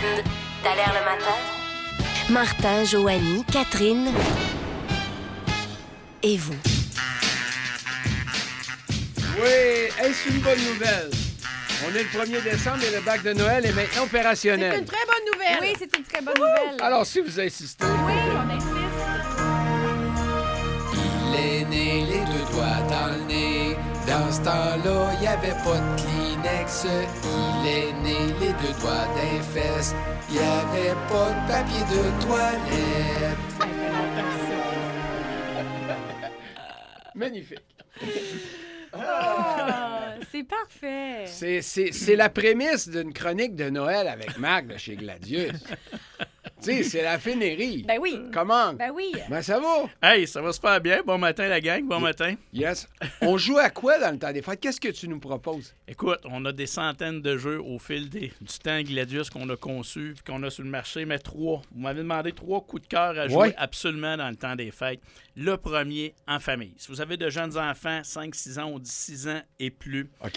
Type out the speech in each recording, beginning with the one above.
T'as l'air le matin? Martin, Joanie, Catherine et vous. Oui, est-ce une bonne nouvelle? On est le 1er décembre et le bac de Noël est maintenant opérationnel. C'est une très bonne nouvelle. Oui, c'est une très bonne nouvelle. Alors, si vous insistez... Oui, on insiste. Il est né les deux doigts dans le nez. Dans ce temps-là, il n'y avait pas de Kleenex. Il est né les deux doigts d'un fesses. Il n'y avait pas de papier de toilette. Magnifique. C'est parfait. C'est la prémisse d'une chronique de Noël avec Marc de chez Gladius. Tu sais, c'est la fénerie. Ben oui. Comment? Ben oui. Ben ça va. Hey, ça va super bien. Bon matin, la gang. Bon matin. Yes. On joue à quoi dans le temps des fêtes? Qu'est-ce que tu nous proposes? Écoute, on a des centaines de jeux au fil du temps Gladius qu'on a conçus puis qu'on a sur le marché, mais 3. Vous m'avez demandé 3 coups de cœur à jouer absolument dans le temps des fêtes. Le premier, en famille. Si vous avez de jeunes enfants, 5, 6 ans ou 6 ans et plus, OK.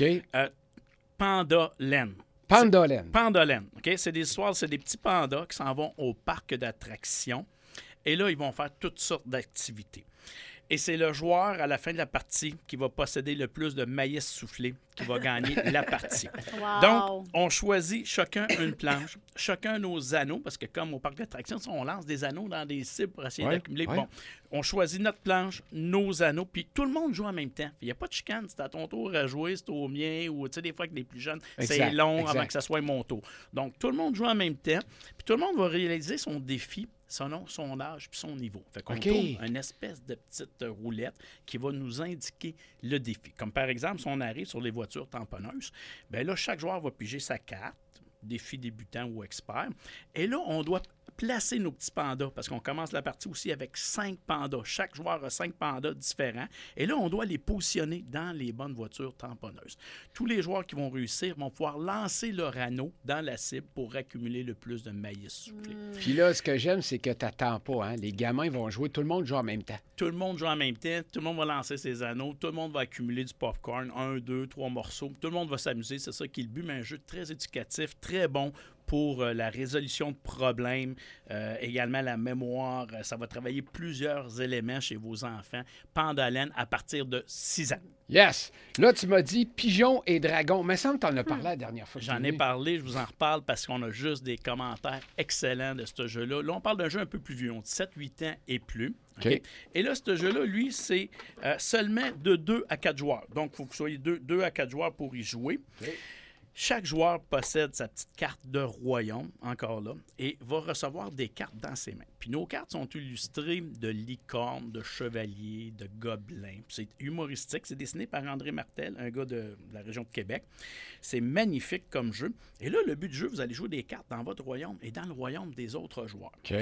Panda-Laine. Panda-Laine. Panda-Laine, OK? C'est des histoires, c'est des petits pandas qui s'en vont au parc d'attractions. Et là, ils vont faire toutes sortes d'activités. Et c'est le joueur, à la fin de la partie, qui va posséder le plus de maïs soufflé qui va gagner la partie. Wow. Donc, on choisit chacun une planche, chacun nos anneaux, parce que comme au parc d'attractions, on lance des anneaux dans des cibles pour essayer d'accumuler. ouais. Bon, on choisit notre planche, nos anneaux, puis tout le monde joue en même temps. Il n'y a pas de chicane. C'est à ton tour à jouer, c'est au mien, ou tu sais, des fois avec les plus jeunes, c'est long avant que ça soit mon tour. Donc, tout le monde joue en même temps, puis tout le monde va réaliser son défi, son nom, son âge puis son niveau. Fait qu'on tourne une espèce de petite roulette qui va nous indiquer le défi. Comme par exemple, si on arrive sur les voitures tamponneuses, bien là, chaque joueur va piger sa carte, défi débutant ou expert. Et là, on doit placer nos petits pandas parce qu'on commence la partie aussi avec 5 pandas. Chaque joueur a 5 pandas différents. Et là, on doit les positionner dans les bonnes voitures tamponneuses. Tous les joueurs qui vont réussir vont pouvoir lancer leur anneau dans la cible pour accumuler le plus de maïs soufflé. Puis là, ce que j'aime, c'est que t'attends pas. Hein? Les gamins vont jouer, tout le monde joue en même temps. Tout le monde joue en même temps, tout le monde va lancer ses anneaux, tout le monde va accumuler du popcorn, 1, 2, 3 morceaux. Tout le monde va s'amuser, c'est ça qui est le but, mais un jeu très éducatif, très bon pour la résolution de problèmes, également la mémoire. Ça va travailler plusieurs éléments chez vos enfants. Panda-Laine à partir de 6 ans. Yes! Là, tu m'as dit pigeon et dragon. Mais ça me t'en as parlé la dernière fois. J'en ai parlé, je vous en reparle parce qu'on a juste des commentaires excellents de ce jeu-là. Là, on parle d'un jeu un peu plus vieux, on dit 7-8 ans et plus. Okay? Et là, ce jeu-là, lui, c'est seulement de 2 à 4 joueurs. Donc, il faut que vous soyez 2 à 4 joueurs pour y jouer. Okay. Chaque joueur possède sa petite carte de royaume, encore là, et va recevoir des cartes dans ses mains. Puis nos cartes sont illustrées de licornes, de chevaliers, de gobelins. Puis c'est humoristique. C'est dessiné par André Martel, un gars de la région de Québec. C'est magnifique comme jeu. Et là, le but du jeu, vous allez jouer des cartes dans votre royaume et dans le royaume des autres joueurs. OK.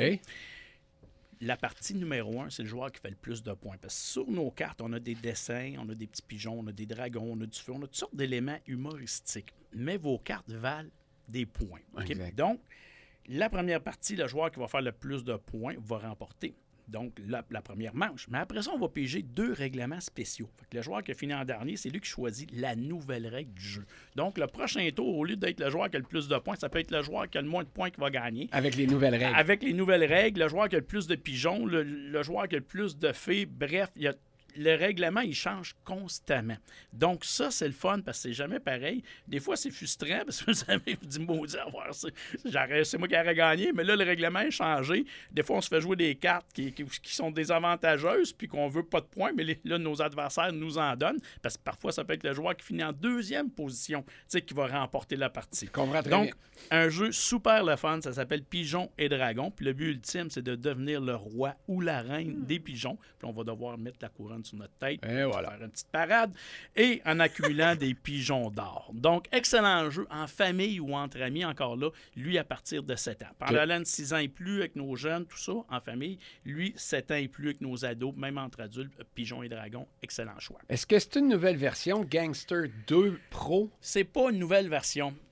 La partie numéro 1, c'est le joueur qui fait le plus de points. Parce que sur nos cartes, on a des dessins, on a des petits pigeons, on a des dragons, on a du feu, on a toutes sortes d'éléments humoristiques. Mais vos cartes valent des points. Okay? Donc, la première partie, le joueur qui va faire le plus de points va remporter. Donc, la première manche. Mais après ça, on va piger 2 règlements spéciaux. Fait que le joueur qui a fini en dernier, c'est lui qui choisit la nouvelle règle du jeu. Donc, le prochain tour, au lieu d'être le joueur qui a le plus de points, ça peut être le joueur qui a le moins de points qui va gagner. Avec les nouvelles règles. Avec les nouvelles règles, le joueur qui a le plus de pigeons, le joueur qui a le plus de fées. Bref, le règlement, il change constamment. Donc, ça, c'est le fun parce que c'est jamais pareil. Des fois, c'est frustrant parce que vous savez, vous dites, maudit, c'est moi qui aurais gagné, mais là, le règlement est changé. Des fois, on se fait jouer des cartes qui sont désavantageuses puis qu'on veut pas de points, mais là, nos adversaires nous en donnent parce que parfois, ça peut être le joueur qui finit en 2e position, qui va remporter la partie. Donc, un jeu super le fun, ça s'appelle Pigeons et Dragons. Puis le but ultime, c'est de devenir le roi ou la reine des pigeons. Puis on va devoir mettre la couronne sur notre tête, et voilà. Faire une petite parade, et en accumulant des pigeons d'or. Donc, excellent jeu en famille ou entre amis, encore là, lui à partir de 7 ans. Panda-Laine, 6 ans et plus avec nos jeunes, tout ça, en famille. Lui, 7 ans et plus avec nos ados, même entre adultes, pigeons et dragons, excellent choix. Est-ce que c'est une nouvelle version, Gangster 2 Pro? C'est pas une nouvelle version.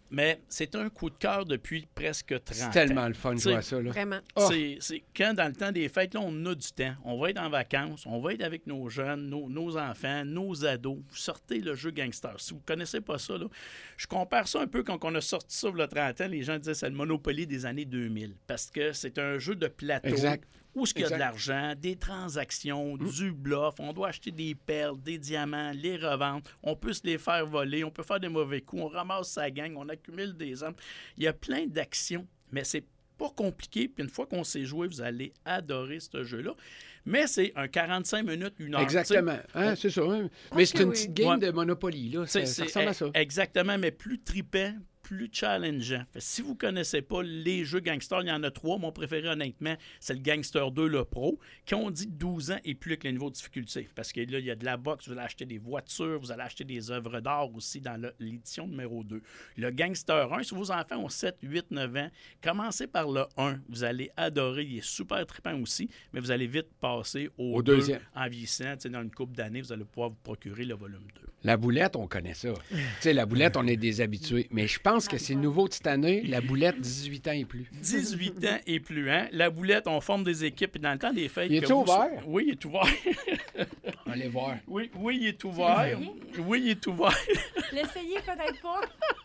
mais c'est un coup de cœur depuis presque 30 ans. C'est tellement le fun de jouer à ça. Là. Vraiment. Oh. C'est quand, dans le temps des fêtes, là, on a du temps. On va être en vacances, on va être avec nos jeunes, nos enfants, nos ados. Vous sortez le jeu Gangster. Si vous ne connaissez pas ça, là, je compare ça un peu quand on a sorti ça il y a 30 ans. Les gens disaient que c'est le Monopoly des années 2000 parce que c'est un jeu de plateau. Exact. Où est-ce qu'il y a de l'argent, des transactions, du bluff. On doit acheter des perles, des diamants, les revendre. On peut se les faire voler, on peut faire des mauvais coups, on ramasse sa gang, on accumule des armes. Il y a plein d'actions, mais c'est pas compliqué. Puis une fois qu'on sait jouer, vous allez adorer ce jeu-là. Mais c'est un 45 minutes, 1 heure. Exactement. Hein, c'est ça. Hein. Mais c'est une petite game de Monopoly. Là. Ça ressemble à ça. Exactement, mais plus trippant, plus challengeant. Fait, si vous ne connaissez pas les jeux Gangster, il y en a 3. Mon préféré, honnêtement, c'est le Gangster 2, le Pro, qui ont dit 12 ans et plus avec les niveaux de difficulté. Parce que là, il y a de la boxe, vous allez acheter des voitures, vous allez acheter des œuvres d'art aussi dans l'édition numéro 2. Le Gangster 1, si vos enfants ont 7, 8, 9 ans, commencez par le 1. Vous allez adorer. Il est super trippant aussi, mais vous allez vite passer au 2 en vieillissant. Dans une couple d'années, vous allez pouvoir vous procurer le volume 2. La boulette, on connaît ça. Tu sais, la boulette, on est des habitués. Mais je pense que c'est nouveau de cette année, la boulette, 18 ans et plus. 18 ans et plus, hein? La boulette, on forme des équipes. Et dans le temps des fêtes... Il est ouvert? Oui, il est ouvert. Allez voir. Oui, il est ouvert. Oui, il est ouvert. L'essayer peut-être pas.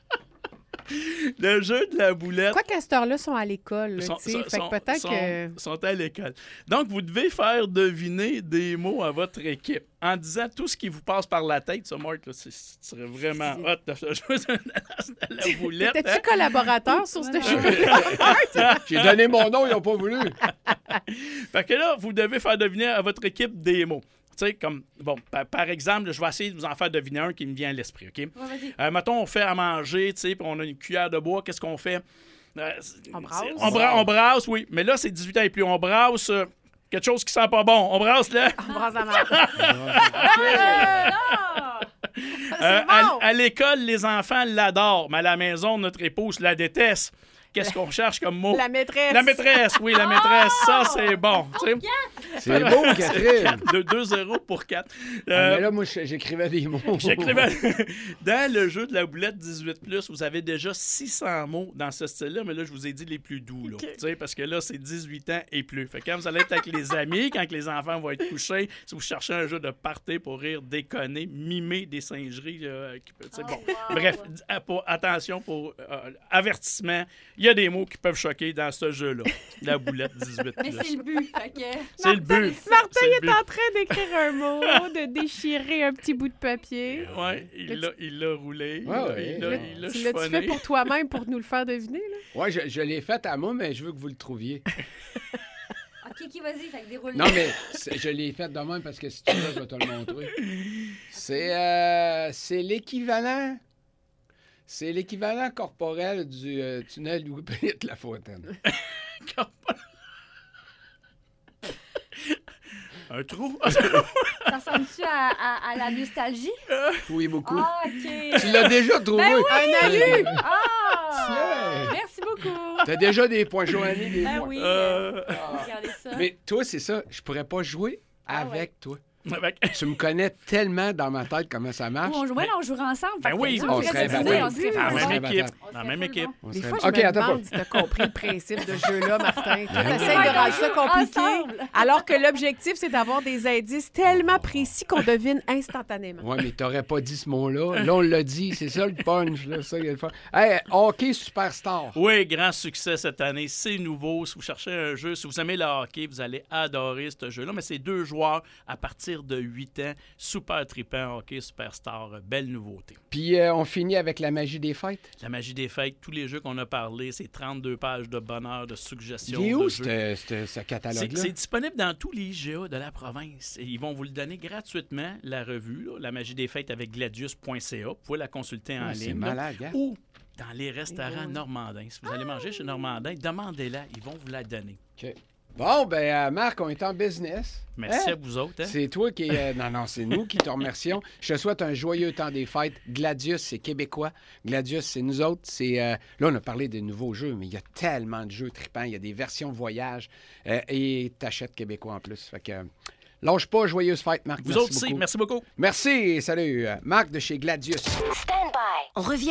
Le jeu de la boulette... Quoi qu'à cette heure-là, sont à l'école. Fait que peut-être que... sont à l'école. Donc, vous devez faire deviner des mots à votre équipe en disant tout ce qui vous passe par la tête. Ça, Marc, ce serait vraiment hot de jouer de la boulette. T'es-tu collaborateur sur ce jeu? J'ai donné mon nom, ils n'ont pas voulu. Fait que là, vous devez faire deviner à votre équipe des mots. Tu sais, comme, bon, par exemple, je vais essayer de vous en faire deviner un qui me vient à l'esprit, OK? Ouais, mettons, on fait à manger, tu sais, puis on a une cuillère de bois, qu'est-ce qu'on fait? On brasse. On brasse, oui. Mais là, c'est 18 ans et plus. On brasse quelque chose qui sent pas bon. On brasse là. On brasse la marde. À l'école, les enfants l'adorent, mais à la maison, notre épouse la déteste. Qu'est-ce qu'on cherche comme mot? La maîtresse. La maîtresse, oui, la maîtresse. Ça, c'est bon. C'est beau, Catherine. 2-0 pour 4. Mais là, moi, j'écrivais des mots. Dans le jeu de la boulette 18+, vous avez déjà 600 mots dans ce style-là, mais là, je vous ai dit les plus doux. Là, parce que là, c'est 18 ans et plus. Fait que quand vous allez être avec les amis, quand les enfants vont être couchés, si vous cherchez un jeu de party pour rire, déconner, mimer des singeries, bref, attention pour avertissement. Il y a des mots qui peuvent choquer dans ce jeu-là. La boulette 18+. Mais c'est le but. C'est le but. Martin est en train d'écrire un mot, de déchirer un petit bout de papier. Oui, il l'a roulé. Ouais, il l'a Tu chiffonné. l'as-tu fait pour toi-même pour nous le faire deviner? Oui, je l'ai fait à moi, mais je veux que vous le trouviez. OK, vas-y, fait que déroule. Non, mais je l'ai fait de même parce que si tu veux, je vais te le montrer. C'est l'équivalent... C'est l'équivalent corporel du tunnel Louis-Philippe Lafontaine. Un trou? Ça ressemble-tu à la nostalgie? Oui, beaucoup. Ah, OK. Tu l'as déjà trouvé. Ben oui! Un alu! Ah! Tiens. Merci beaucoup. T'as déjà des points Joanie, des Ben points. oui. Regardez ça. Mais toi, c'est ça. Je pourrais pas jouer avec ouais. toi. Tu me connais tellement dans ma tête comment ça marche. On jouerait ensemble. Ben oui, on serait battus. Dans la On serait même équipe. battus. Dans la même équipe. Des fois, je me demande si tu as compris le principe de ce jeu-là, Martin. Tu essaies de rendre ça compliqué, Ensemble. alors que l'objectif, c'est d'avoir des indices tellement précis qu'on devine instantanément. Oui, mais t'aurais pas dit ce mot-là. Là, on l'a dit. C'est ça le punch. Là. Ça, il y a le fun. Hey, hockey superstar. Oui, grand succès cette année. C'est nouveau. Si vous cherchez un jeu, si vous aimez le hockey, vous allez adorer ce jeu-là. Mais c'est 2 joueurs à partir de 8 ans. Super trippant, hockey superstar. Belle nouveauté. Puis on finit avec la magie des fêtes. La magie des fêtes, tous les jeux qu'on a parlé, c'est 32 pages de bonheur, de suggestions. Il est où de jeux. ce catalogue-là? C'est disponible dans tous les IGA de la province. Et ils vont vous le donner gratuitement, la revue, là, La magie des fêtes avec gladius.ca. Vous pouvez la consulter en ligne. C'est malade, gars. Ou dans les restaurants normandins. Si vous allez manger chez Normandin, demandez-la, ils vont vous la donner. OK. Bon, ben Marc, on est en business. Merci à vous autres. Hein? C'est toi qui... non, c'est nous qui te remercions. Je te souhaite un joyeux temps des fêtes. Gladius, c'est québécois. Gladius, c'est nous autres. Là, on a parlé de nouveaux jeux, mais il y a tellement de jeux trippants. Il y a des versions voyage et t'achètes québécois en plus. Fait que... lâche pas, joyeuse fête, Marc. Vous autres aussi, merci beaucoup. Merci, salut. Marc de chez Gladius. Stand by. On revient